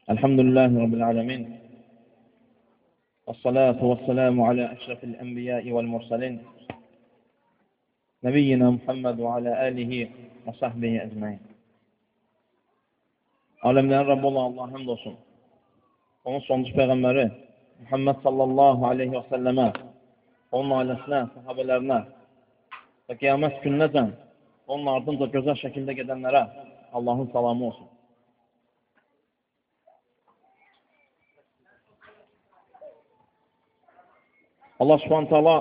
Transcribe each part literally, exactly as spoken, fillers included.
Elhamdülillahi Rabbil alemin. Vessalatu vesselamu ala eşrefil enbiyai vel mursalin. Nebiyyina Muhammed ve ala alihi ve sahbihi ecmaîn. Alemlerin Rabbi olan Allah'a hamd olsun. Onun sonuncu peyğəmbəri Muhammed sallallahu aleyhi ve selleme, onun ailəsinə, sahabələrinə və qiyamət gününəcən onun ardınca gözəl şəkildə gedənlərə Allahın salamı olsun. Allah subhanahu ta'ala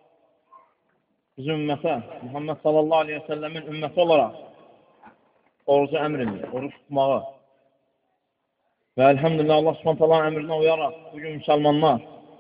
bizim ümmətə, Muhammed sallallahu aleyhi ve sellemin ümməti olaraq orucu əmr edir, oruç tutmağı. Və elhamdülillah Allah subhanahu ta'ala əmrinə uyaraq bugün müsəlmanlar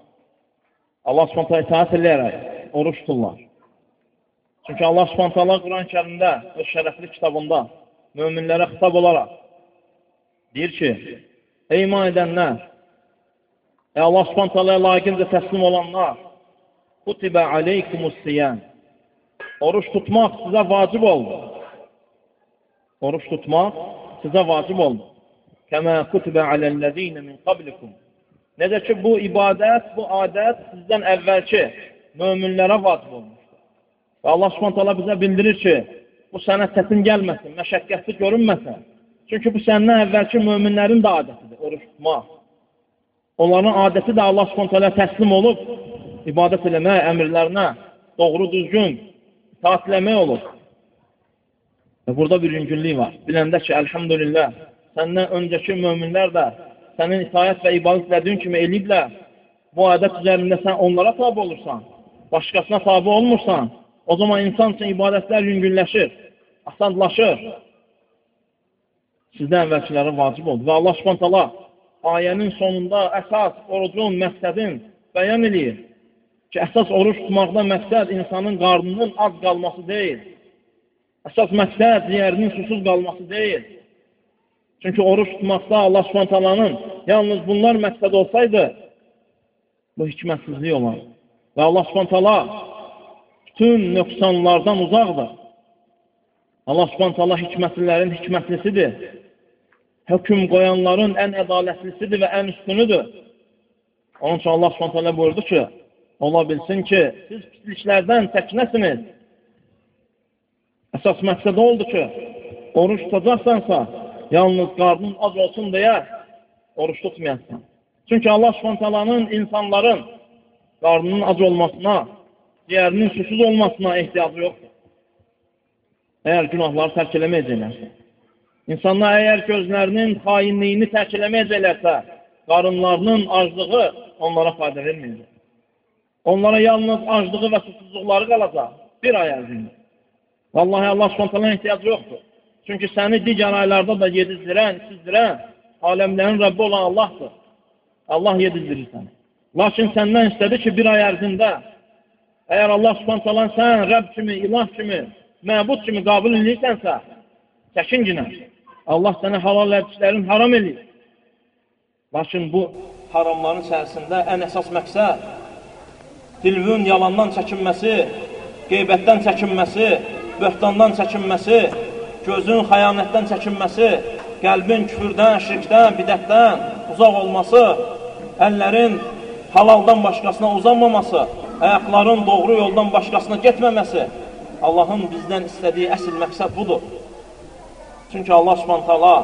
Allah subhanahu ta'ala itaat eləyərək oruç tuturlar. Çünki Allah subhanahu ta'ala Quran-ı Kərimdə öz şərəfli kitabında möminlərə xitab olaraq deyir ki, ey iman edənlər, ey Allah subhanahu ta'ala layiqincə təslim olanlar, kutibə aleykumus-siyam, oruç tutmaq sizə vacib oldu. Oruç tutmaq sizə vacib oldu. Kəmə kutibə aləl-ləzīnə min qablikum. Necə ki, bu ibadət, bu adət sizdən əvvəlki möminlərə vacib olmuşdur. Və Allah subhanahu ta'ala bizə bildirir ki, bu sənə çətin gəlməsin, məşəqqətli görünməsin. Çünki bu səndən əvvəlki möminlərin də adətidir, oruç tutmaq. Onların adəti də Allah subhanahu ta'ala təslim olub, ibadət eləmək, əmrlərinə doğru düzgün itaat eləmək olur. Və burada bir yüngünlük var. Biləndə ki, elhamdülillah, səndən öncəki möminlər də sənin itaət və ibadət elədiyin kimi eləyiblər. Bu adət üzərində sən onlara tabi olursan, başqasına tabi olmursan, o zaman insan üçün ibadətlər yüngünləşir, asanlaşır. Sizdən əvvəlkilərə vacib oldu. Və Allah subhanahu ta'ala ayənin sonunda əsas orucun, məqsədin bəyan edir ki, əsas oruç tutmaqda məqsəd insanın qarnının az qalması deyil. Əsas məqsəd ciyərinin susuz qalması deyil. Çünki oruç tutmaqda Allah subhanahu ta'alanın yalnız bunlar məqsəd olsaydı, bu hikmətsizlik olar. Və Allah subhanahu ta'ala bütün nöqsanlardan uzaqdır. Allah subhanahu ta'ala hikmətlilərin hikmətlisidir. Hökm qoyanların ən ədalətlisidir və ən üstünüdür. Onun üçün Allah subhanahu ta'ala buyurdu ki, ola bilsin ki, siz pisliklərdən çəkinəsiniz. Əsas məqsəd oldu ki, oruç tutacaqsansa, yalnız qarnın az olsun deyə oruç tutmayasın. Çünki Allah subhanahu ta'alanın insanların qarnının az olmasına, ciyərinin susuz olmasına ehtiyacı yoxdur. Əgər günahları tərk eləməyəcəklərsə. İnsanlar əgər gözlərinin xainliyini tərk eləməyəcəklərsə, qarınlarının aclığı onlara fayda verməyəcək. Onlara yalnız aclığı və susuzluqları qalacaq bir ay ərzində. Vallahi Allah subhanahu ta'ala ehtiyacı yoxdur. Çünki səni digər aylarda da yedizdirən, sizdirən, aləmlərin Rəbbi olan Allahdır. Allah yedizdirir səni. Lakin səndən istədi ki, bir ay ərzində, əgər Allah subhanahu ta'ala sən Rəbb kimi, ilah kimi, məbud kimi qabul edirsənsə, çəkincinə. Allah sənə halal ədişlərin haram edir. Lakin bu haramların içərisində ən əsas məqsəd dilvün yalandan çəkinməsi, qeybətdən çəkinməsi, böhtandan çəkinməsi, gözün xəyanətdən çəkinməsi, qəlbin küfürdən, şirkdən, bidətdən uzaq olması, əllərin halaldan başqasına uzanmaması, ayaqların doğru yoldan başqasına getməməsi, Allahın bizdən istədiyi əsl məqsəd budur. Çünki Allah subhanahu ta'ala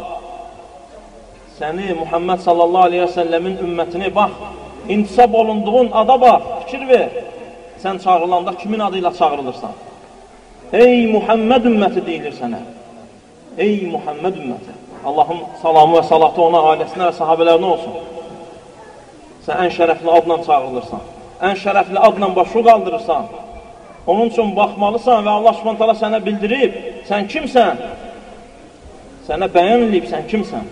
səni Muhammed sallallahu aleyhi ve sellemin ümmətini bax, intisab olunduğun ada bax, fikir ver. Sən çağrılanda kimin adıyla çağrılırsan? Ey Muhammed ümməti deyilir sənə. Ey Muhammed ümməti. Allahın salamı və salatı ona, ailəsinə və sahabələrinə olsun. Sən ən şərəfli adla çağrılırsan. Ən şərəfli adla başı qaldırırsan. Onun üçün baxmalısan və Allah subhanahu ta'ala sənə bildirib, sən kimsən? Sənə bəyan edib, sən kimsən?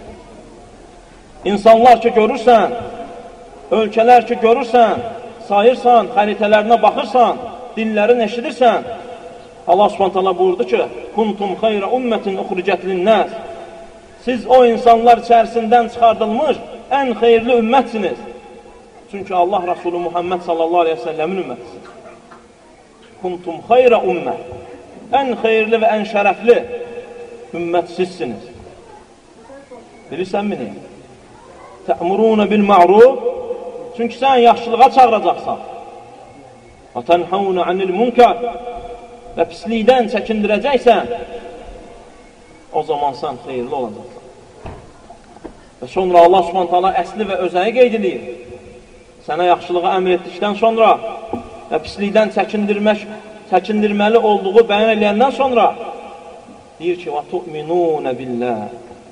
İnsanlar ki görürsən, ölkələr ki görürsən, sayırsan, xəritələrinə baxırsan, dillərin eşidirsən, Allah subhanahu ta'ala buyurdu ki, kuntum xeyrə ümmətin uxricət linnəs. Siz o insanlar içərisindən çıxardılmış ən xeyirli ümmətsiniz. Çünki Allah Rasulü Muhammed sallallahu aleyhi ve sellemin ümmətisin. Kuntum xeyrə ümmət. Ən xeyirli və ən şərəfli ümmət sizsiniz. Bilirsənmi nə? tə'muruna bil ma'ruf. Çünki sən yaxşılığa çağıracaqsan. Və tənhauna anil munkar. Və pislikdən çəkindirəcəksən. O zaman sən xeyirli olacaqsan. Və sonra Allah Subhanahu taala əsli və özəyi qeyd edir. Sənə yaxşılığa əmr etdikdən sonra və pislikdən çəkindirmək, çəkindirməli olduğu bəyan edəndən sonra deyir ki, və tu'minuna billah.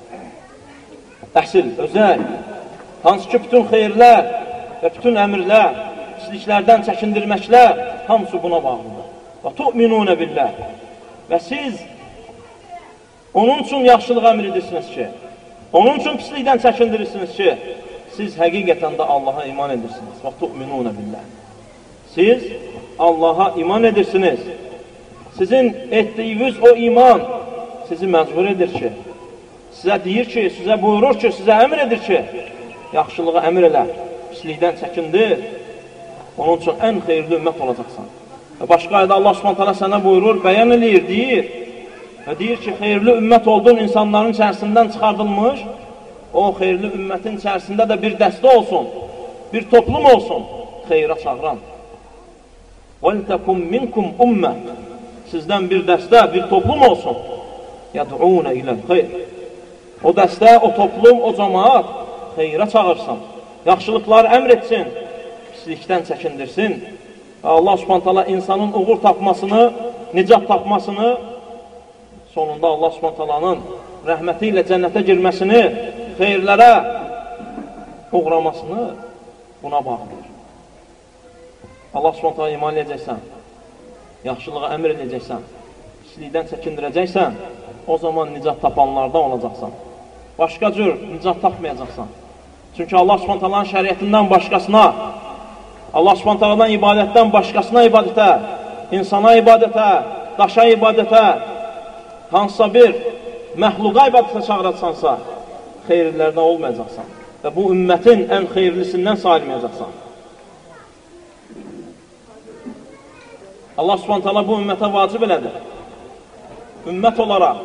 Əsl, özəy, hansı ki, bütün xeyirlər və bütün əmrlər, pisliklərdən çəkindirməklər hamısı buna bağlıdır. Və tu'minuna billah. Və siz onun üçün yaxşılıq əmr edirsiniz ki, onun üçün pislikdən çəkindirirsiniz ki, siz həqiqətən də Allaha iman edirsiniz. Və tu'minuna billah. Siz Allaha iman edirsiniz. Sizin etdiyiniz o iman sizi məcbur edir ki, sizə deyir ki, sizə buyurur ki, sizə əmr edir ki, yaxşılığa əmr elə, pislikdən çəkindir, onun üçün ən xeyirli ümmət olacaqsan. Və başqa ayda Allah Subhanahu taala sənə buyurur, bəyan edir, deyir və deyir ki, xeyirli ümmət olduğun insanların içərisindən çıxardılmış, o xeyirli ümmətin içərisində də bir dəstə olsun, bir toplum olsun, xeyrə çağıran. وَلْتَكُمْ مِنْكُمْ أُمَّةً. Sizdən bir dəstə, bir toplum olsun. يَدْعُونَ إِلَى الْخَيْرِ. O dəstə, o toplum, o cəmaat xeyrə çağırsın, yaxşılıqlar əmr etsin, pislikdən çəkindirsin. Və Allah Subhanahu taala insanın uğur tapmasını, nicat tapmasını, sonunda Allah Subhanahu taalanın rəhməti ilə cənnətə girməsini, xeyirlərə uğramasını buna bağlıdır. Allah Subhanahu taala iman edəcəksən, yaxşılığa əmr edəcəksən, pislikdən çəkindirəcəksən, o zaman nicat tapanlardan olacaqsan. Başqa cür nicat tapmayacaqsan. Çünki Allah Subhanahu taalanın şəriətindən başqasına, Allah Subhanahu taalanın ibadətdən başqasına ibadətə, insana ibadətə, daşa ibadətə, hansısa bir məxluqa ibadətə çağıracaqsansa, xeyirlərdən olmayacaqsan. Və bu ümmətin ən xeyirlisindən sayılmayacaqsan. Allah Subhanahu taala bu ümmətə vacib elədir. Ümmət olaraq,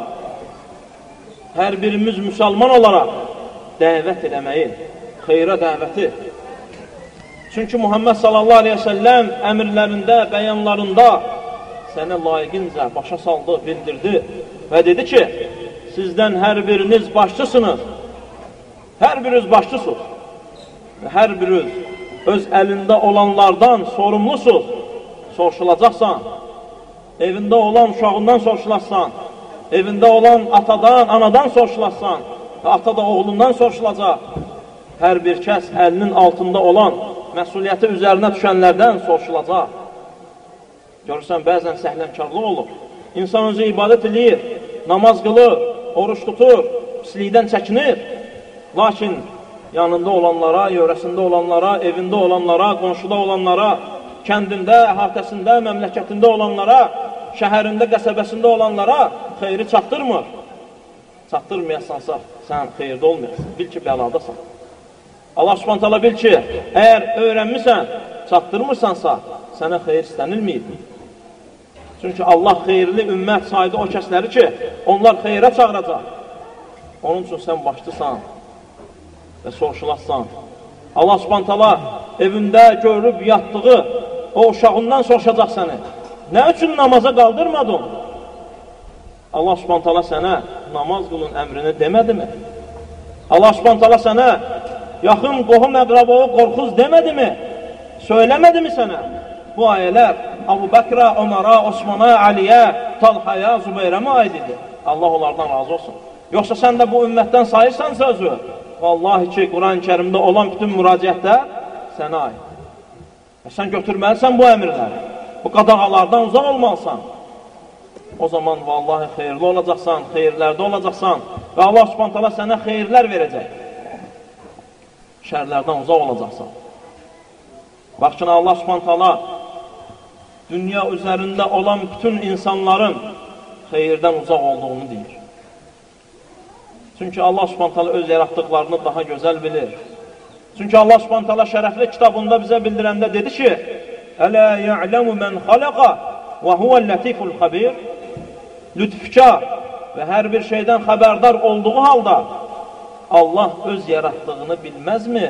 hər birimiz müsəlman olaraq dəvət eləməyi, xeyrə dəvəti. Çünki Muhammed sallallahu aleyhi ve sellem əmirlərində, bəyanlarında sənə layiqincə başa saldı, bildirdi və dedi ki, sizdən hər biriniz başçısınız, hər biriniz başçısınız və hər biriniz öz əlində olanlardan sorumlusunuz, soruşulacaqsan, evində olan uşağından soruşularsan, evində olan atadan, anadan soruşularsan və ata da oğlundan soruşulacaq. Hər bir kəs əlinin altında olan məsuliyyəti üzərinə düşənlərdən soruşulacaq. Görürsən, bəzən səhləmkarlıq olur. İnsan özü ibadət edir, namaz qılır, oruç tutur, pislikdən çəkinir. Lakin yanında olanlara, yörəsində olanlara, evində olanlara, qonşuda olanlara, kəndində, əhatəsində, məmləkətində olanlara, şəhərində, qəsəbəsində olanlara xeyri çatdırmır. Çatdırmayasansa, sən xeyirdə olmayasın. Bil ki, bəladasan. Allah Subhanahu taala bil ki, əgər öyrənmirsən, çatdırmırsansa, sənə xeyir istənilməyib. Çünki Allah xeyirli ümmət saydı o kəsləri ki, onlar xeyrə çağıracaq. Onun üçün sən başlısan və soruşularsan. Allah Subhanahu taala evində görüb yatdığı o uşağından soruşacaq səni. Nə üçün namaza qaldırmadın? Allah Subhanahu taala sənə namaz qılın əmrini demədimi? Allah Subhanahu taala sənə yaxın qohum əqrabaya qorxuz demədimi? Söyləmədimi sənə? Bu ayələr Əbu Bəkrə, Ömərə, Osmana, Əliyə, Talhaya, Zübeyrə mi aid idi? Allah onlardan razı olsun. Yoxsa sən də bu ümmətdən sayırsan sözü? Vallahi ki, Quran-ı Kərimdə olan bütün müraciətlər sənə aid. Və sən götürməlisən bu əmirləri. Bu qadağalardan uzaq olmalısan. O zaman vallahi xeyirli olacaqsan, xeyirlərdə olacaqsan və Allah Subhanahu taala sənə xeyirlər verəcək. Şərlərdən uzaq olacaqsan. Baxın, Allah Subhanahu taala dünya üzərində olan bütün insanların xeyirdən uzaq olduğunu deyir. Çünki Allah Subhanahu taala öz yaratdıqlarını daha gözəl bilir. Çünki Allah Subhanahu taala şərəfli kitabında bizə bildirəndə dedi ki, Ələ ya'ləmu mən xaləqa və huvəl-lətiful xabir. Lütfkar və hər bir şeydən xəbərdar olduğu halda Allah öz yaratdığını bilməzmi?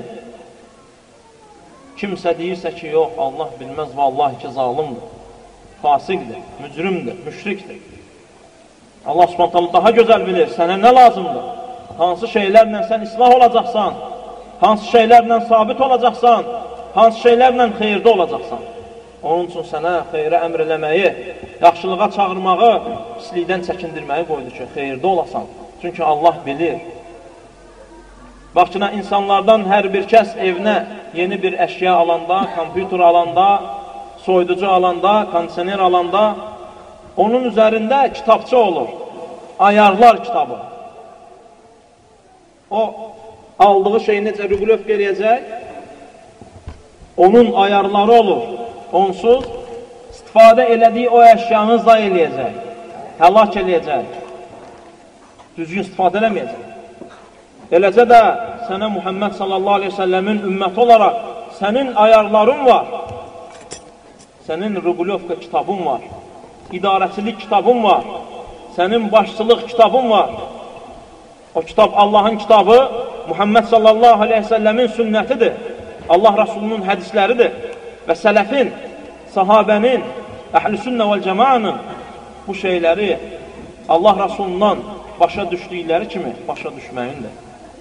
Kimsə deyirsə ki, yox, Allah bilməz, vallahi ki, zalimdir, fasiqdir, mücrimdir, müşrikdir. Allah Subhanahu daha gözəl bilir, sənə nə lazımdır? Hansı şeylərlə sən islah olacaqsan, hansı şeylərlə sabit olacaqsan, hansı şeylərlə xeyirdə olacaqsan. Onun üçün sənə xeyrə əmr eləməyi, yaxşılığa çağırmağı, pislikdən çəkindirməyi qoydu ki, xeyirdə olasan. Çünki Allah bilir. Bax ki, insanlardan hər bir kəs evinə yeni bir əşya alanda, kompüter alanda, soyuducu alanda, kondisioner alanda, onun üzərində kitabça olur, ayarlar kitabı. O, aldığı şey necə rüqlöf eləyəcək, onun ayarları olur. Onsuz, istifadə elədiyi o əşyanı zay eləyəcək, həlak eləyəcək, düzgün istifadə eləməyəcək. Eləcə də sənə Muhammed sallallahu aleyhi ve sellemin ümməti olaraq sənin ayarların var, sənin rüqlövka kitabın var, idarəçilik kitabın var, sənin başçılıq kitabın var. O kitab Allahın kitabı, Muhammed sallallahu aleyhi ve sellemin sünnətidir, Allah Rasulunun hədisləridir və sələfin, sahabənin, əhl-i sünnə vəl cəmaanın bu şeyləri Allah Rasulundan başa düşdükləri kimi başa düşməyindir.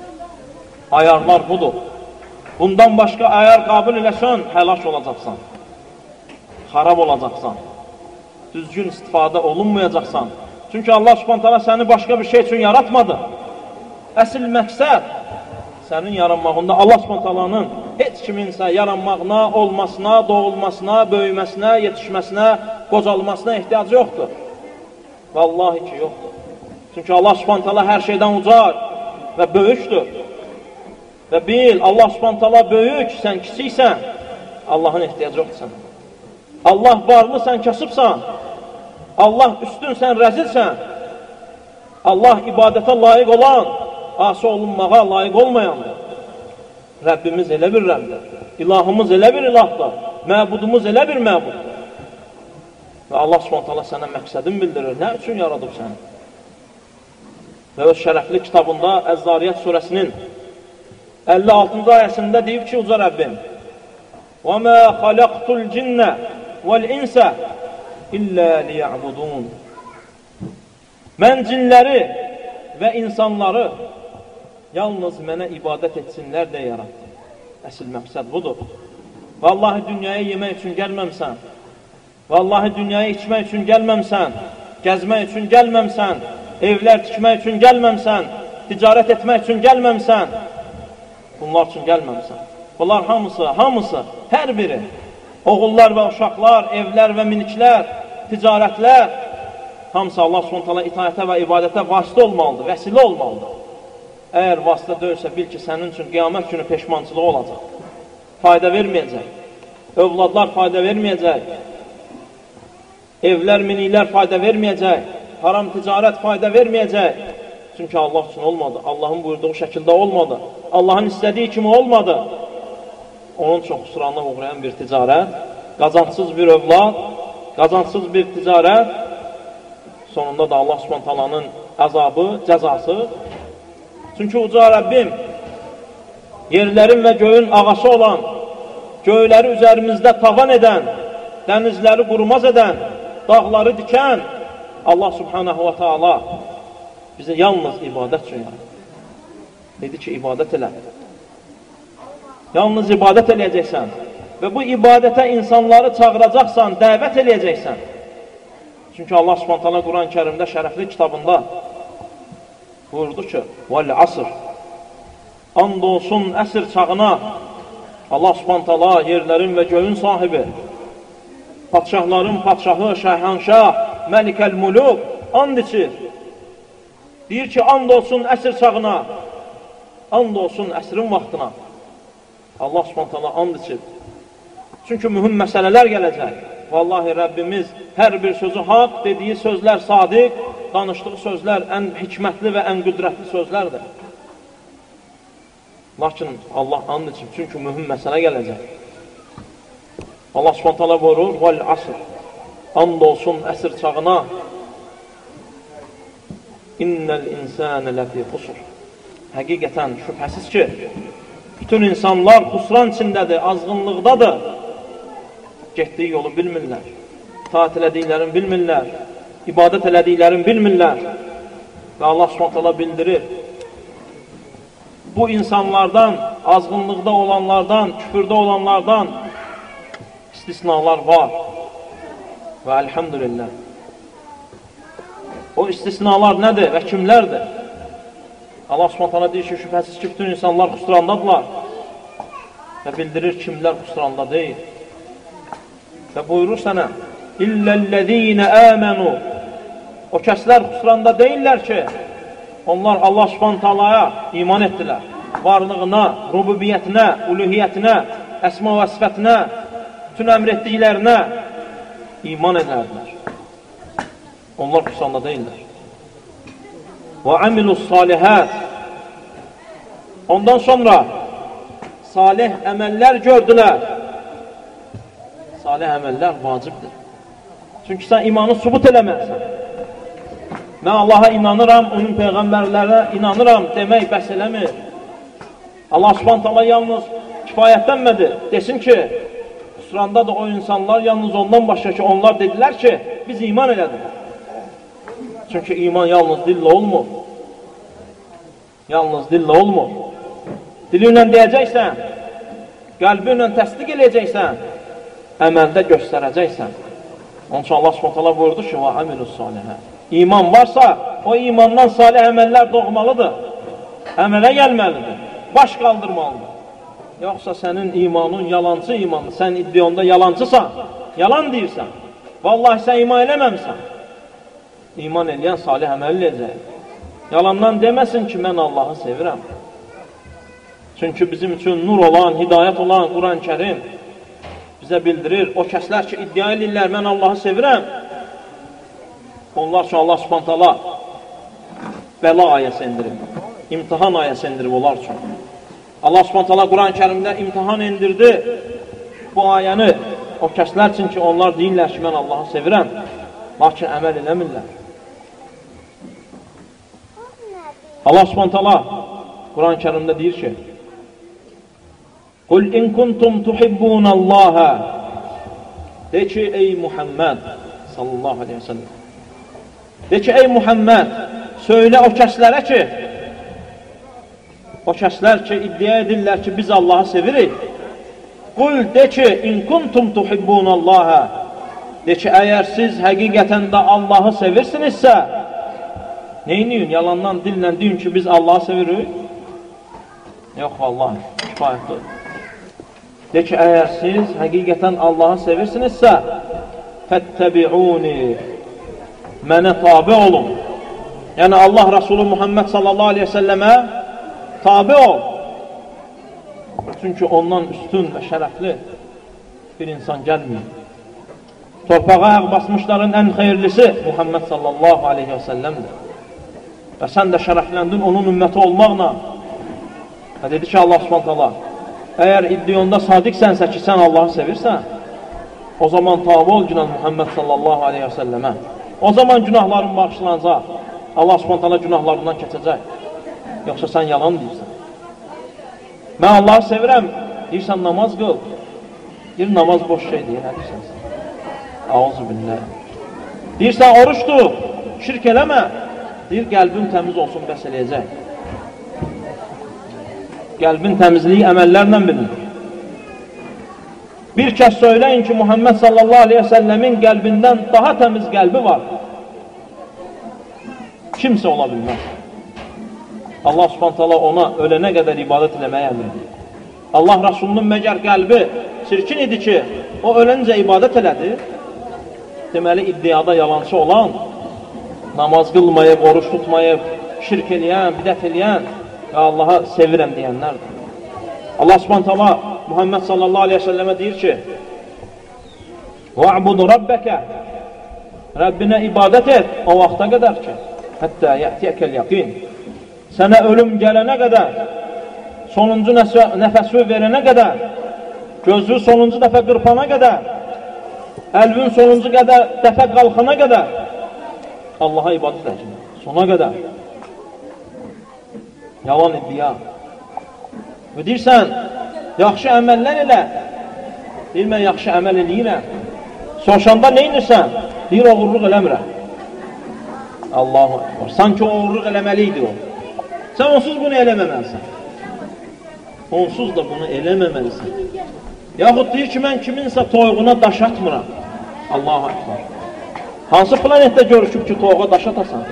Ayarlar budur. Bundan başqa ayar qabıl eləsən, həlak olacaqsan, xarab olacaqsan, düzgün istifadə olunmayacaqsan. Çünki Allah Subhanahu taala səni başqa bir şey üçün yaratmadı. Əsl məqsəd sənin yaranmağında Allah Subhanahu taalanın heç kiminsə yaranmağına, olmasına, doğulmasına, böyüməsinə, yetişməsinə, qocalmasına ehtiyacı yoxdur. Vallahi ki, yoxdur. Çünki Allah Subhanahu taala hər şeydən ucar və böyükdür. Və bil, Allah Subhanahu taala böyük, sən kiçiksən, Allahın ehtiyacı yoxdur sənə. Allah varlı, sən kasıbsan, Allah üstün, sən rəzilsən, Allah ibadətə layiq olan, asi olunmağa layiq olmayandır. Rəbbimiz elə bir Rəbdir, ilahımız elə bir ilahdır, məbudumuz elə bir məbuddur. Və Allah Subhanahu taala sənə məqsədin bildirir, nə üçün yaradıb səni? Və öz şərəfli kitabında Əz-Zariyyət surəsinin əlli altıncı ayəsində deyib ki, uca Rəbbim, وَمَا خَلَقْتُ الْجِنَّ وَالْاِنْسَ إِلَّا لِيَعْبُدُونَ Mən cinləri və insanları yalnız mənə ibadət etsinlər deyə yarattım. Əsl məqsəd budur. Vallahi dünyaya yemək üçün gəlməmsən, vallahi dünyaya içmək üçün gəlməmsən, gəzmək üçün gəlməmsən, evlər tikmək üçün gəlməmsən, ticarət etmək üçün gəlməmsən, bunlar üçün gəlməmsən. Bunlar hamısı, hamısı, hər biri, oğullar və uşaqlar, evlər və miniklər, ticarətlər, hamısı Allah Subhanahu taala itaətə və ibadətə vasitə olmalıdır, vəsilə olmalıdır. Əgər vasitə deyilsə, bil ki, sənin üçün qiyamət günü peşmançılığı olacaq. Fayda verməyəcək, övladlar fayda verməyəcək, evlər, miniklər fayda verməyəcək, haram ticarət fayda verməyəcək. Çünki Allah üçün olmadı, Allahın buyurduğu şəkildə olmadı, Allahın istədiyi kimi olmadı. Onun üçün xüsuranına uğrayan bir ticarət, qazançsız bir övlad, qazançsız bir ticarət, sonunda da Allah Subhanahu taalanın əzabı, cəzası. Çünki uca Rəbbim yerlərin və göyün ağası olan, göyləri üzərimizdə tavan edən, dənizləri qurumaz edən, dağları dikən Allah Subhanahu wa ta'ala bizə yalnız ibadət üçün yaradır. Dedi ki, ibadət elə. Yalnız ibadət eləyəcəksən və bu ibadətə insanları çağıracaqsan, dəvət eləyəcəksən. Çünki Allah Subhanahu taala Quran-ı Kərimdə şərəfli kitabında buyurdu ki, vəl-əsr, and olsun əsr çağına, Allah Subhanahu taala yerlərin və göyün sahibi, padşahların padşahı, şəhənşah, məlikəl-muluk, and içir. Deyir ki, and olsun əsr çağına, and olsun əsrin vaxtına. Allah Subhanahu taala and içir. Çünki mühüm məsələlər gələcək. Vallahi Rəbbimiz hər bir sözü haqq, dediyi sözlər sadiq, danışdığı sözlər ən hikmətli və ən qüdrətli sözlərdir. Lakin Allah and içir, çünki mühüm məsələ gələcək. Allah Subhanahu taala buyurur, vəl-əsr, and olsun əsr çağına, innəl insənə ləfi xusur. həqiqətən şübhəsiz ki, bütün insanlar xusran içindədir, azğınlıqdadır. Getdiyi yolu bilmirlər, itaat elədiklərini bilmirlər, ibadət elədiklərini bilmirlər. Və Allah Subhanahu taala bildirir. Bu insanlardan, azğınlıqda olanlardan, küfürdə olanlardan istisnalar var. Və elhamdülillah. O istisnalar nədir və kimlərdir? Allah Subhanahu taala deyir ki, şübhəsiz ki, bütün insanlar xusrandadırlar. Və bildirir kimlər xusranda deyil. Və buyurur sənə, İlləl-ləzīnə əmənu. O kəslər xusranda deyirlər ki, onlar Allah Subhanahu taalaya iman etdilər. Varlığına, rububiyyətinə, uluhiyyətinə, əsma və sifətinə, bütün əmr etdiklərinə iman edərdilər. Onlar xusranda deyirlər. Və amilus salihət. Ondan sonra salih əməllər gördülər. Salih əməllər vacibdir. Çünki sən imanı sübut eləməlisən. Mən Allaha inanıram, onun peyğəmbərlərə inanıram demək bəs eləmir. Allah Subhanahu taala yalnız kifayətlənmədi. Desin ki, xusranda da o insanlar yalnız ondan başqa ki, onlar dedilər ki, biz iman elədik. Çünki iman yalnız dillə olmur. Yalnız dillə olmur. Dilinlə deyəcəksən, qəlbinlə təsdiq eləyəcəksən, əməldə göstərəcəksən. Onun üçün Allah Subhanahu taala buyurdu ki, və amilus salihə. İman varsa, o imandan salih əməllər doğmalıdır. Əmələ gəlməlidir. Baş qaldırmalıdır. Yoxsa sənin imanın yalancı imandır. Sən iddianda yalancısan, yalan deyirsən. Vallahi sən iman eləməmsən. İman eləyən salih əməl eləyəcək. Yalandan deməsin ki, mən Allahı sevirəm. Çünki bizim üçün nur olan, hidayət olan Quran-ı Kərim bizə bildirir. O kəslər ki, iddia edirlər, mən Allahı sevirəm. Onlar üçün Allah Subhanahu taala bəla ayəsi indirib. İmtihan ayəsi indirib onlar üçün. Allah Subhanahu taala Quran-ı Kərimdə imtihan indirdi. Bu ayəni o kəslər üçün ki, onlar deyirlər ki, mən Allahı sevirəm. Lakin əməl eləmirlər. Allah Subhanahu taala Quran-ı Kərimdə deyir ki, Qul in kuntum tuhibbunallaha. De ki, ey Muhammed sallallahu aleyhi ve sellem. De ki, ey Muhammed, söylə o kəslərə ki, o kəslər ki, iddia edirlər ki, biz Allahı sevirik. Qul de ki, in kuntum tuhibbunallaha. De ki, əgər siz həqiqətən də Allahı sevirsinizsə, neyiniyin? Yalandan dillə deyin ki, biz Allahı sevirik. Yox, vallahi, kifayətdir. De ki, əgər siz həqiqətən Allahı sevirsinizsə, fəttəbi'uni, mənə tabi olun. Yəni, Allah Resulü Muhammed sallallahu aleyhi ve səlləmə tabi ol. Çünki ondan üstün və şərəfli bir insan gəlməyir. Torpağa ayaq basmışların ən xeyirlisi Muhammed sallallahu aleyhi ve səlləmdir. Və sən də şərəfləndin onun ümməti olmaqla. Və dedi ki, Allah Subhanahu taala, əgər iddiyonda sadiqsənsə ki, sən Allahı sevirsən, o zaman tabi ol günah Muhammed sallallahu aleyhi ve səlləmə. O zaman günahların bağışlanacaq. Allah Subhanahu taala günahlarından keçəcək. Yoxsa sən yalan deyirsən. Mən Allahı sevirəm, deyirsən namaz qıl. Deyir, namaz boş şey deyir, nə deyirsən sən? Auzu billah. Deyirsən, oruç tut, şirk eləmə. Deyir, qəlbin təmiz olsun, bəs eləyəcək. Qəlbin təmizliyi əməllərlə bilinir. Bir kəs söyləyin ki, Muhammed sallallahu aleyhi ve səlləmin qəlbindən daha təmiz qəlbi var. Kimsə ola bilməz. Allah Subhanahu taala ona ölənə qədər ibadət eləməyə əmr edir. Allah Rasulunun məgər qəlbi çirkin idi ki, o öləncə ibadət elədi. Deməli, iddiada yalancı olan, namaz qılmayıb, oruç tutmayıb, şirk eləyən, bidət eləyən və Allaha sevirəm deyənlərdir. Allah Subhanahu taala Muhammed sallallahu aleyhi ve sellemə deyir ki, وَعْبُدُ رَبَّكَ Rəbbinə ibadət et o vaxta qədər ki, həttə yətiyəkəl yaqin. Sənə ölüm gələnə qədər, sonuncu nəfəsi verənə qədər, gözü sonuncu dəfə qırpana qədər, əlvin sonuncu qədər, dəfə qalxana qədər Allaha ibadət edəcək, sona qədər. Yalan iddia. Və deyirsən, yaxşı əməllər elə. Deyir, mən yaxşı əməl eləyirəm. Soruşanda nə inirsən? Deyir, oğurluq eləmirəm. Allahu Ekber. Sanki oğurluq eləməliydi o. Sən onsuz bunu eləməməlisən. Onsuz da bunu eləməməlisən. Yaxud deyir ki, mən kiminsə toyuğuna daş atmıram. Allahu Ekber. Hansı planetdə görüşüb ki, toyuğa daş atasan?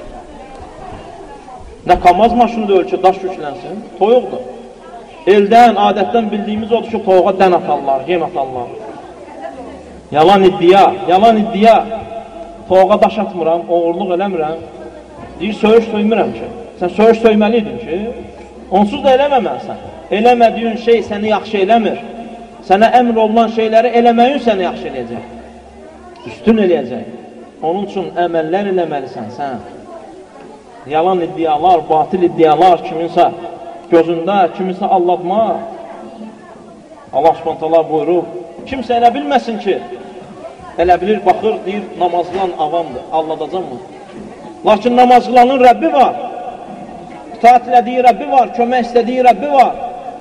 Nə kamaz maşını ölçü, daş yüklənsin? Toyuqdur. Eldən, adətdən bildiyimiz odur ki, toyuğa dən atarlar, yem atarlar. Yalan iddia, yalan iddia. Toyuğa daş atmıram, oğurluq eləmirəm. Deyir, söyüş söymürəm ki. Sən söyüş söyməliydin ki, onsuz da eləməməlisən. Eləmədiyin şey səni yaxşı eləmir. Sənə əmr olunan şeyləri eləməyin səni yaxşı eləyəcək. Üstün eləyəcək. Onun üçün əməllər eləməlisən sən. Yalan iddialar, batil iddialar kiminsə gözündə, kiminsə aldatma. Allah Subhanahu buyurub, kimsə elə bilməsin ki, elə bilir, baxır, deyir, namaz qılan avamdır, alladacaq mı? Lakin namaz qılanın Rəbbi var, itaat elədiyi Rəbbi var, kömək istədiyi Rəbbi var.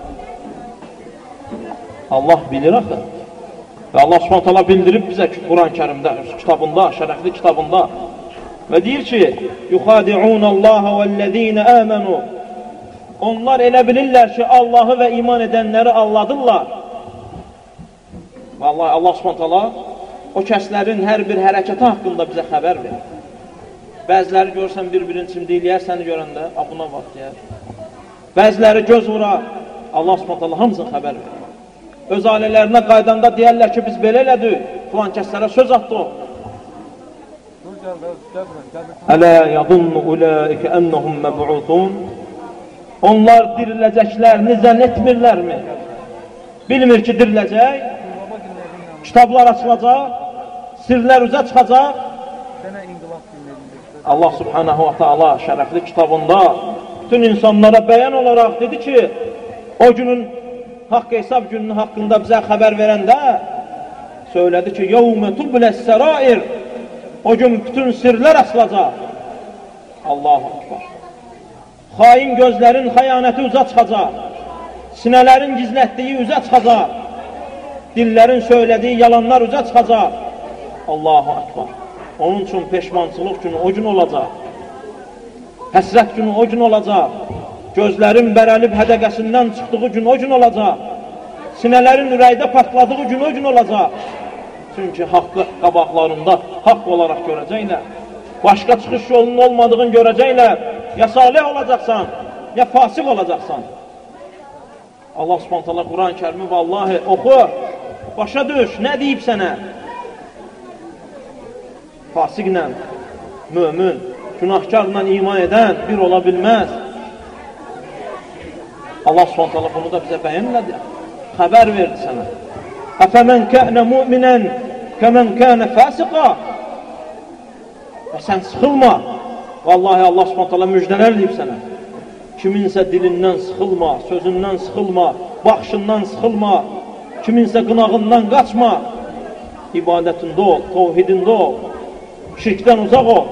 Allah bilir axı. Və Allah Subhanahu bildirib bizə ki, Quran-ı Kərimdə, kitabında, şərəfli kitabında və deyir ki, yuxadi'un Allah vəl-ləzīnə əmənu. Onlar elə bilirlər ki, Allahı və iman edənləri alladırlar. Vallahi Allah Subhanahu o kəslərin hər bir hərəkəti haqqında bizə xəbər verir. Bəziləri görsən bir-birinin çimdikləyər səni görəndə, buna bax deyər. Bəziləri göz vurar, Allah Subhanahu hamısını xəbər verir. Öz ailələrinə qaydanda deyərlər ki, biz belə elədik, filan kəslərə söz atdı o. Ələ yadunnu uləikə ennəhum məbu'utun. Onlar diriləcəklərini zənn etmirlərmi? Bilmir ki, diriləcək, kitablar açılacaq, sirlər üzə çıxacaq. Allah Subhanahu wa ta'ala şərəfli kitabında bütün insanlara bəyan olaraq dedi ki, o günün haqq hesab gününün haqqında bizə xəbər verəndə söylədi ki, yevmə tubləs-sərair. O gün bütün sirlər açılacaq. Allahu Ekber. Xain gözlərin xəyanəti üzə çıxacaq. Sinələrin gizlətdiyi üzə çıxacaq. Dillərin söylediği yalanlar üzə çıxacaq. Allahu Ekber. Onun üçün peşmançılıq günü o gün olacaq. Həsrət günü o gün olacaq. Gözlərin bərəlib hədəqəsindən çıxdığı gün o gün olacaq. Sinələrin ürəkdə partladığı gün o gün olacaq. Çünki haqqı qabaqlarında haqq olaraq görəcəklər. Başqa çıxış yolunun olmadığını görəcəklər. Ya salih olacaqsan, ya fasıq olacaqsan. Allah Subhanahu Quran-ı Kərimi vallahi oxu, başa düş, nə deyib sənə? Fasiqlə, mömin, günahkarla iman edən bir ola bilməz. Allah Subhanahu bunu da bizə bəyənlədi. Xəbər verdi sənə. Əfəmən kənə müminən kəmən kənə fəsiqa. Və sən sıxılma. Vallahi Allah Subhanahu müjdələr deyib sənə. Kiminsə dilindən sıxılma, sözündən sıxılma, baxışından sıxılma, kiminsə qınağından qaçma. İbadətində ol, tevhidində ol, şirkdən uzaq ol.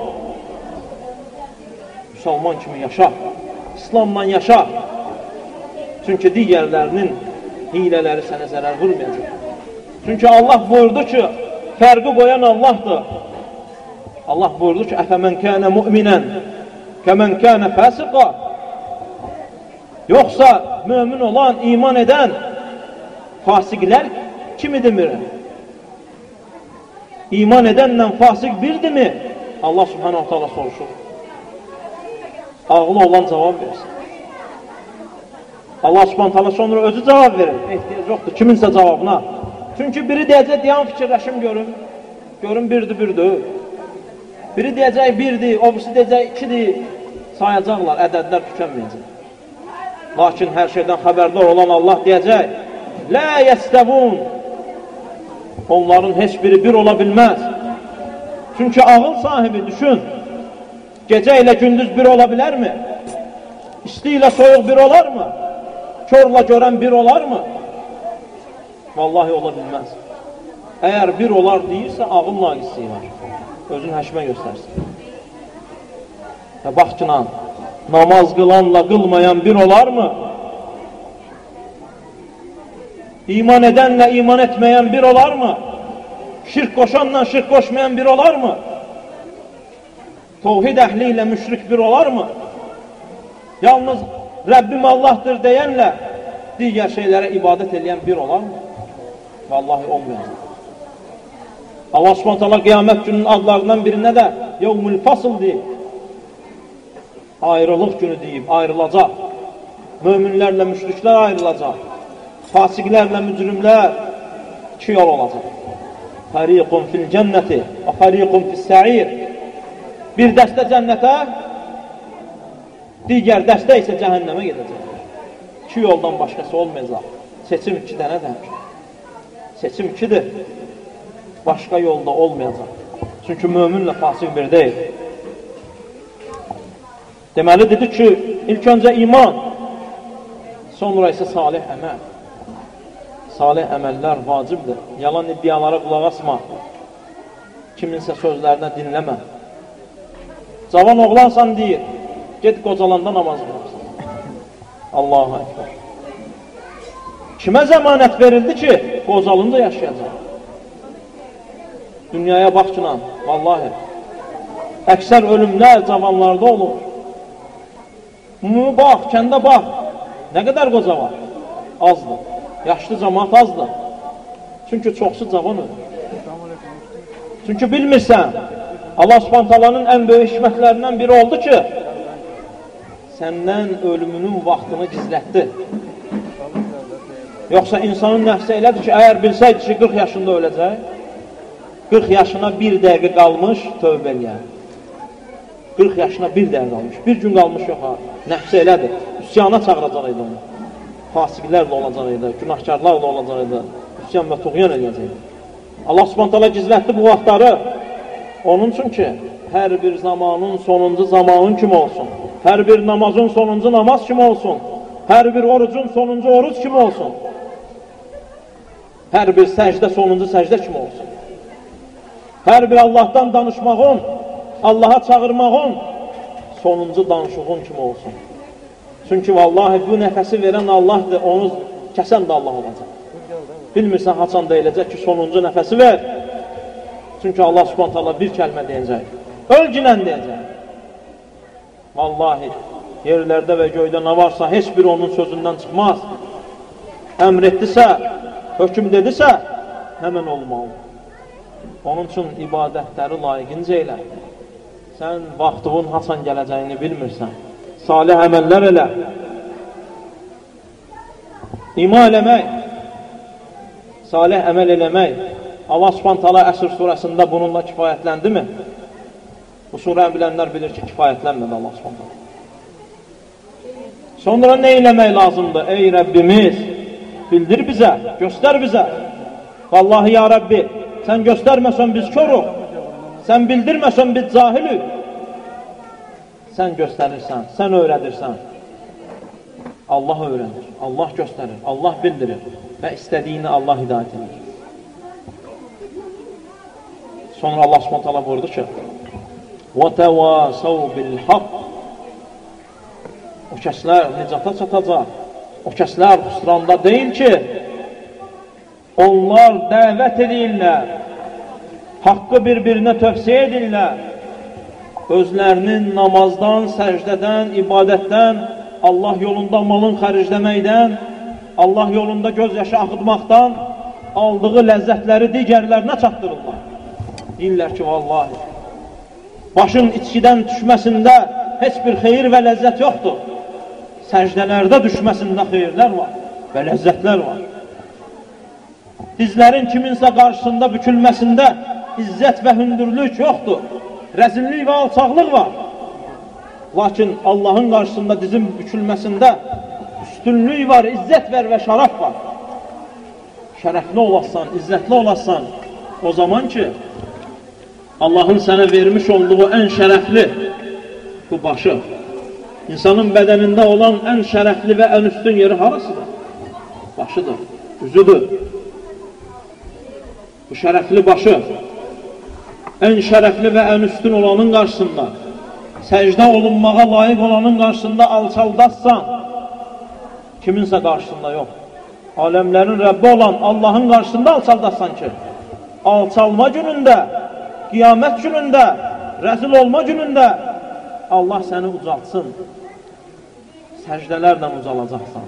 Müsəlman kimi yaşa, İslamla yaşa. Çünki digərlərinin hilələri sənə zərər vurmayacaq. Çünki Allah buyurdu ki, fərqi qoyan Allahdır. Allah buyurdu ki, əfəmən kənə müminən, kəmən kənə fəsiqa. Yoxsa mömin olan, iman edən fasiqlər kimidir? İman edənlə fasiq birdirmi? Allah Subhanahu Taala soruşur. Ağlı olan cavab versin. Allah Subhanahu Taala sonra özü cavab verir. Ehtiyac yoxdur kiminsə cavabına. Çünki biri deyəcək, deyən fikirləşim görüm. Görüm birdir, birdir. Biri deyəcək birdir, o birisi deyəcək ikidir. Sayacaqlar, ədədlər tükənməyəcək. Lakin hər şeydən xəbərdar olan Allah deyəcək, Lə yəstəvun. Onların heç biri bir ola bilməz. Çünki ağıl sahibi düşün, gecə ilə gündüz bir ola bilərmi? İsti ilə soyuq bir olarmı? Körlə görən bir olarmı? Vallahi ola bilməz. Əgər bir olar deyirsə, ağıl naqisi var. Özün həşmə göstərsin. Və bax ki, namaz qılanla qılmayan bir olar mı? İman edənlə iman etməyən bir olar mı? Şirk qoşanla şirk qoşmayan bir olar mı? Tevhid əhli ilə müşrik bir olar mı? Yalnız Rəbbim Allah'tır deyənlə digər şeylərə ibadət edən bir olar mı? Vallahi olmayacaq. Allah Subhanahu taala qiyamət gününün adlarından birinə də Yevmül Fasl deyib. Ayrılıq günü deyib, ayrılacaq. Möminlərlə müşriklər ayrılacaq. Fasiqlərlə mücrimlər iki yol olacaq. Fariqun fil cənnəti və fariqun fis sa'ir. Bir dəstə cənnətə, digər dəstə isə cəhənnəmə gedəcək. İki yoldan başqası olmayacaq. Seçim iki dənədir. Seçim ikidir. Başqa yolda olmayacaq. Çünki möminlə fasik bir deyil. Deməli dedi ki, ilk öncə iman, sonra isə salih əməl. Salih əməllər vacibdir. Yalan iddialara qulaq asma. Kiminsə sözlərinə dinləmə. Cavan oğlansan deyir, get qocalanda namaz qılarsan. Allahu Ekber. Kimə zəmanət verildi ki, qocalınca yaşayacaq? Dünyaya baxçınan, vallahi, əksər ölümlər cavanlarda olur. Ümumi bax, kəndə bax, nə qədər qoca var? Azdır. Yaşlı cəmaat azdır. Çünki çoxsu cavan ölür. Çünki bilmirsən, Allah Subhanahu taalanın ən böyük hikmətlərindən biri oldu ki, səndən ölümünün vaxtını gizlətdi. Yoxsa insanın nəfsi elədir ki, əgər bilsəydi ki, qırx yaşında öləcək, qırx yaşına bir dəqiqə qalmış, tövbə eləyər. qırx yaşına bir dəqiqə qalmış, bir gün qalmış yox ha. Nəfsi elədir, üsyana çağıracaq idi onu. Fasiqlərlə olacaq idi, günahkarlarla olacaq idi, üsyan və tuğyan eləyəcək idi. Allah Subhanahu taala gizlətdi bu vaxtları. Onun üçün ki, hər bir zamanın sonuncu zamanın kimi olsun. Hər bir namazın sonuncu namaz kimi olsun. Hər bir orucun sonuncu oruc kimi olsun. Hər bir səcdə sonuncu səcdə kimi olsun. Hər bir Allah'tan danışmağın, Allah'a çağırmağın sonuncu danışığın kimi olsun. Çünki vallahi bu nəfəsi verən Allah'dır, onu kəsən də Allah olacaq. Bilmirsən, haçan deyiləcək ki, sonuncu nəfəsi ver. Çünki Allah Subhanahu taala bir kəlmə deyəcək. Ölgünən deyəcək. Vallahi, yerlərdə və göydə nə varsa, heç bir onun sözündən çıxmaz. Əmr etdisə, hökm dedisə, həmən olmalı. Onun üçün ibadətləri layiqincə elə. Sən vaxtının haçan gələcəyini bilmirsən. Salih əməllər elə. İman eləmək, salih əməl eləmək. Allah Subhanahu taala Əsr surəsində bununla kifayətləndi mi? Bu surəni bilənlər bilir ki, kifayətlənmədi Allah Subhanahu taala. Sonra nə eləmək lazımdır? Ey Rəbbimiz, bildir bizə, göstər bizə. Vallahi ya Rabbi, sən göstərməsən biz körük, sən bildirməsən biz cahilük. Sən göstərirsən, sən öyrədirsən. Allah öyrənir, Allah göstərir, Allah bildirir və istədiyini Allah hidayət edir. Sonra Allah Subhanahu taala buyurdu ki: وَتَوَاسَوْا بِالْحَقِّ. O kəslər nicata çatacaq. O kəslər xüsranda deyil ki, onlar dəvət edirlər, haqqı bir-birinə tövsiyə edirlər, özlərinin namazdan, səcdədən, ibadətdən, Allah yolunda malın xərcləməkdən, Allah yolunda göz yaşı axıtmaqdan aldığı ləzzətləri digərlərinə çatdırırlar. Deyirlər ki, vallahi, başın içkidən düşməsində heç bir xeyir və ləzzət yoxdur. Səcdələrdə düşməsində xeyirlər var və ləzzətlər var. Dizlərin kiminsə qarşısında bükülməsində izzət və hündürlük yoxdur. Rəzillik və alçaqlıq var. Lakin Allahın qarşısında dizin bükülməsində üstünlük var, izzət var və şərəf var. Şərəfli olasan, izzətli olasan, o zaman ki, Allahın sənə vermiş olduğu ən şərəfli bu başı, insanın bədənində olan ən şərəfli və ən üstün yeri harasıdır? Başıdır, üzüdür. Bu şərəfli başı, ən şərəfli və ən üstün olanın qarşısında səcdə olunmağa layiq olanın qarşısında alçaldassan, kiminsə qarşısında yox. Aləmlərin Rəbbi olan Allahın qarşısında alçaldassan ki, alçalma günündə, qiyamət günündə, rəzil olma günündə Allah səni ucaltsın. Səcdələrlə ucalacaqsan.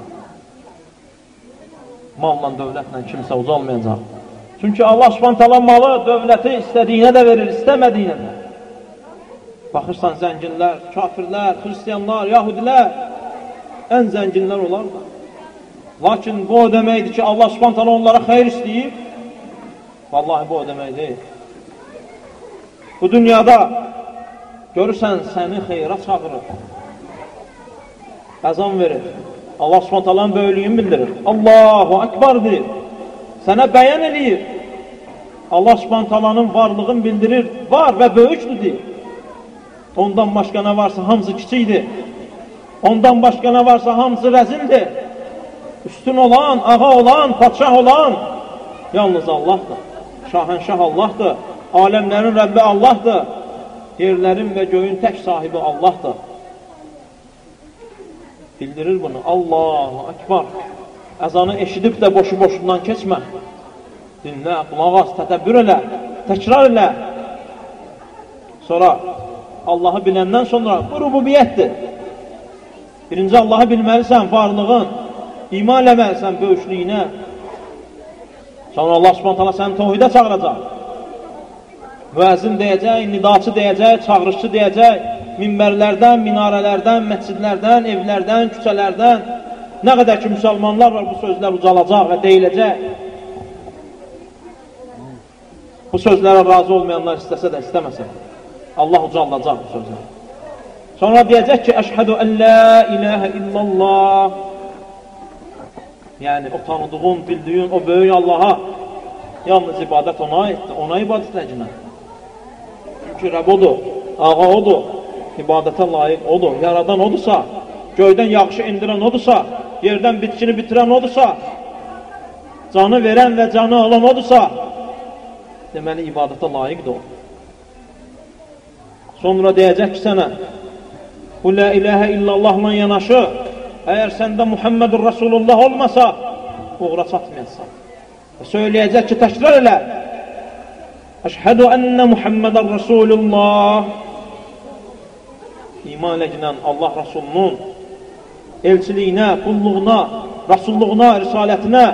Malla, dövlətlə kimsə ucalmayacaq. Çünki Allah Subhanahu taala malı, dövləti istədiyinə də verir, istəmədiyinə də. Baxırsan, zənginlər, kafirlər, xristiyanlar, yahudilər, ən zənginlər olar da. Lakin bu o deməkdir ki, Allah Subhanahu taala onlara xeyir istəyib. Vallahi bu o demək deyil. Bu dünyada görürsən, səni xeyra çağırır. Əzan verir. Allah Subhanahu taala'nın böyüklüyünü bildirir. Allahu Ekber deyir. Sənə bəyan edir. Allah Subhanahu taala'nın varlığını bildirir. Var və böyükdür deyir. Ondan başqa nə varsa hamısı kiçikdir. Ondan başqa nə varsa hamısı rəzildir. Üstün olan, ağa olan, padşah olan yalnız Allahdır. Şahənşah Allahdır. Aləmlərin Rəbbi Allahdır. Yerlərin və göyün tək sahibi Allahdır. Bildirir bunu. Allahu Ekber. Əzanı eşidib də boşu-boşundan keçmə. Dinlə, qulaq as, tətəbbür elə, təkrar elə. Sonra Allahı biləndən sonra bu rububiyyətdir. Birinci Allahı bilməlisən, varlığın, iman eləməlisən böyüklüyünə. Sonra Allah Subhanahu taala səni təvhidə çağıracaq. Müəzzin deyəcək, nidaçı deyəcək, çağırışçı deyəcək, minbərlərdən, minarələrdən, məscidlərdən, evlərdən, küçələrdən nə qədər ki müsəlmanlar var, bu sözlər ucalacaq və deyiləcək. Bu sözlərə razı olmayanlar istəsə də, istəməsə Allah ucaldacaq bu sözləri. Sonra deyəcək ki, əşhədu ən la ilahə illallah. Yəni, o tanıdığın, bildiyin, o böyük Allaha yalnız ibadət ona aiddir, ona ibadət ləcinə. Çünki Rəbb odur, ağa odur, ibadətə layiq odur, yaradan odursa, göydən yağışı indirən odursa, yerdən bitkini bitirən odursa, canı verən və canı alan odursa, deməli, ibadətə layiqdir o. Sonra deyəcək ki sənə, bu la ilahə illallahla yanaşı, əgər səndə Muhammedur Rasulullah olmasa, uğra çatmayasın. Söyləyəcək ki, təkrar elə. Əşhədu ənnə Muhammedən Rasulullah. İman edən Allah Rasulunun elçiliyinə, qulluğuna, rasulluğuna, risalətinə.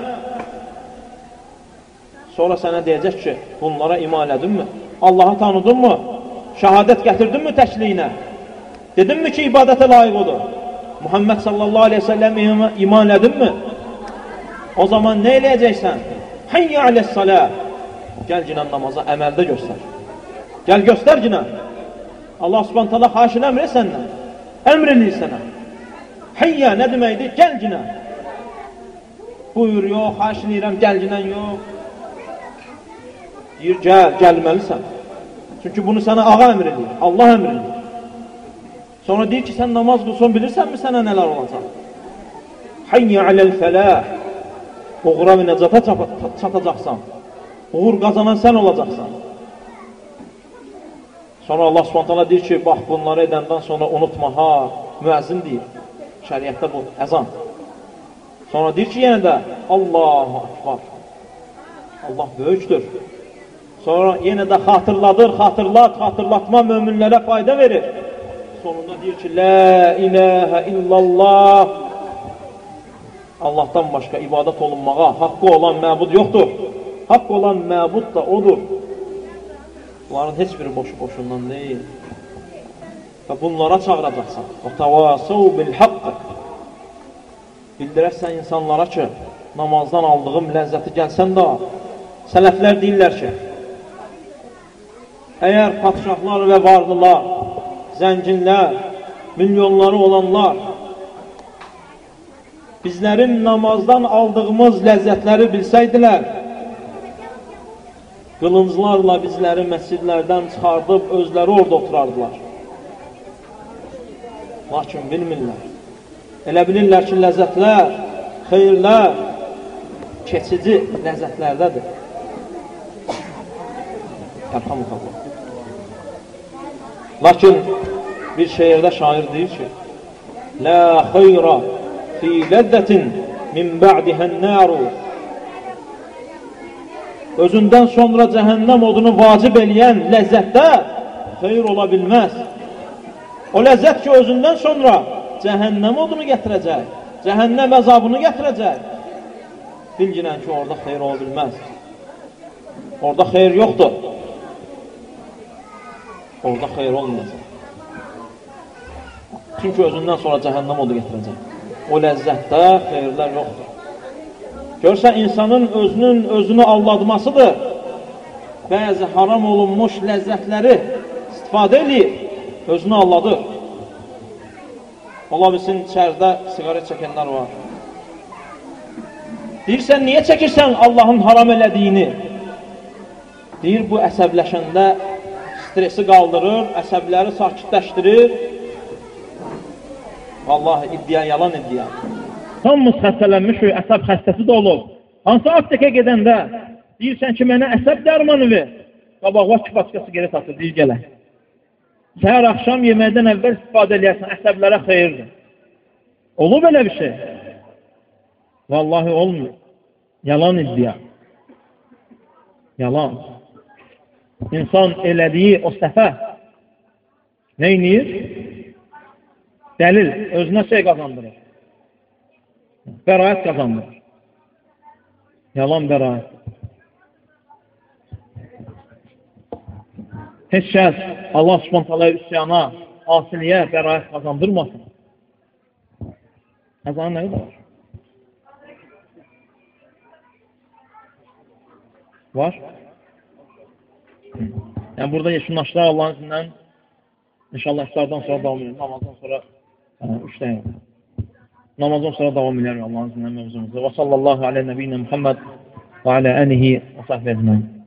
Sonra sənə deyəcək ki, bunlara iman edinmi? Allahı tanıdınmı? Şəhadət gətirdinmi təkliyinə? Dedinmi ki, ibadətə layiq odur? Muhammed sallallahu aleyhi ve sellem iman edinmi? O zaman nə eləyəcəksən? Hayya aləs-salə. Gəl cinən namaza əməldə göstər. Gəl göstər cinən. Allah subhanahu taala xaşil əmr et səndən. Əmr eləyir sənə. Hayya nə deməkdir? Gəl cinən. Buyur, yox, xaşil eləyirəm, gəl cinən, yox. Deyir, gəl, gəlməlisən. Çünki bunu sənə ağa əmr eləyir, Allah əmr eləyir. Sonra deyir ki, sən namaz qılsan, bilirsənmi sənə nələr olacaq? Hayya aləl-fəlah. Uğura və nəcata çatacaqsan. Uğur qazanan sən olacaqsan. Sonra Allah subhanahu taala deyir ki, bax, bunları edəndən sonra unutma, ha, müəzzin deyir. Şəriətdə bu, əzan. Sonra deyir ki, yenə də, Allahu Akbar. Allah böyükdür. Sonra yenə də xatırladır, xatırlat, xatırlatma möminlərə fayda verir. Sonunda deyir ki, la ilahə illallah. Allahdan başqa ibadət olunmağa haqqı olan məbud yoxdur. Haqq olan məbud da odur. Bunların heç biri boşu-boşundan deyil. Və bunlara çağıracaqsan. Və təvasəv bil-haqq. Bildirərsən insanlara ki, namazdan aldığım ləzzəti gəlsən də, sələflər deyirlər ki, əgər padşahlar və varlılar, zənginlər, milyonları olanlar bizlərin namazdan aldığımız ləzzətləri bilsəydilər, qılınclarla bizləri məscidlərdən çıxardıb özləri orada oturardılar. Lakin bilmirlər. Elə bilirlər ki, ləzzətlər, xeyirlər keçici ləzzətlərdədir. Ərhamdülillah. Lakin Bir şeirdə şair deyir ki, La xeyra fi ləzzətin min ba'dihən nəru. Özündən sonra cəhənnəm odunu vacib eləyən ləzzətdə xeyr ola bilməz. O ləzzət ki, özündən sonra cəhənnəm odunu gətirəcək, cəhənnəm əzabını gətirəcək. Bilginən ki, orada xeyr ola bilməz. Orada xeyr yoxdur. Orada xeyr olmayacaq. Çünki özündən sonra cəhənnəm odu gətirəcək. O ləzzətdə xeyirlər yoxdur. Görsən, insanın özünün özünü aldatmasıdır. Bəzi haram olunmuş ləzzətləri istifadə edir, özünü aldadır. Ola bilsin, içəridə siqaret çəkənlər var. Deyirsən, niyə çəkirsən Allahın haram elədiyini? Deyir, bu əsəbləşəndə stresi qaldırır, əsəbləri sakitləşdirir. Vallahi, iddia, yalan iddia. Hamımız xəstələnmiş və əsəb xəstəsi də olub. Hansı aptekə gedəndə deyirsən ki, mənə əsəb dərmanı ver. Qabaqva ki, başqası geri satır, deyir gələk. Səhər axşam yeməkdən əvvəl istifadə eləyərsən, əsəblərə xeyirdir. Olub elə bir şey? Vallahi olmuyor. Yalan iddia. Yalan. İnsan elədiyi o səfə nə inir? Dəlil, özünə şey qazandırır. Bəraət qazandırır. Yalan bəraət. Heç kəs Allah Subhanahu üsyana, asiliyə bəraət qazandırmasın. Əzanın nə qədər var? Var? Yəni, burada yeşunlaşlar Allahın izindən inşallah iftardan sonra davam edir. Namazdan sonra üç dəyə. Namazdan sonra davam edir Allahın izindən mövzumuzu. Və sallallahu alə nəbiyyinə Muhammed və alə ənihi və sahbə əcməin.